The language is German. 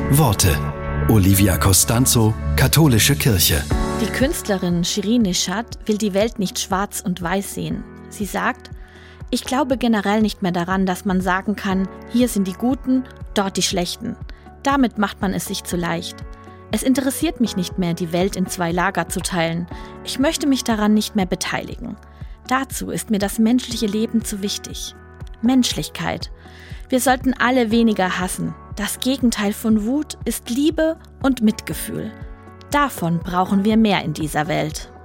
Worte. Olivia Costanzo, Katholische Kirche. Die Künstlerin Shirin Neshat will die Welt nicht schwarz und weiß sehen. Sie sagt: Ich glaube generell nicht mehr daran, dass man sagen kann, hier sind die Guten, dort die Schlechten. Damit macht man es sich zu leicht. Es interessiert mich nicht mehr, die Welt in 2 Lager zu teilen. Ich möchte mich daran nicht mehr beteiligen. Dazu ist mir das menschliche Leben zu wichtig. Menschlichkeit. Wir sollten alle weniger hassen. Das Gegenteil von Wut ist Liebe und Mitgefühl. Davon brauchen wir mehr in dieser Welt.